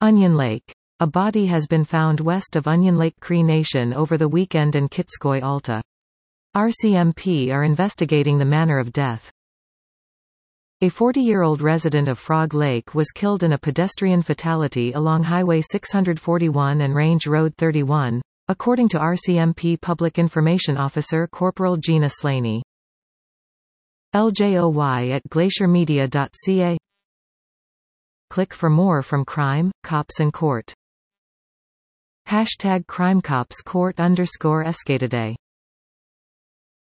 Onion Lake. A body has been found west of Onion Lake Cree Nation over the weekend in Kitskoy, Alta. RCMP are investigating the manner of death. A 40-year-old resident of Frog Lake was killed in a pedestrian fatality along Highway 641 and Range Road 31, according to RCMP Public Information Officer Corporal Gina Slaney. LJOY@glaciermedia.ca. Click for more from Crime, Cops and Court. #CrimeCopsCourt_Escatoday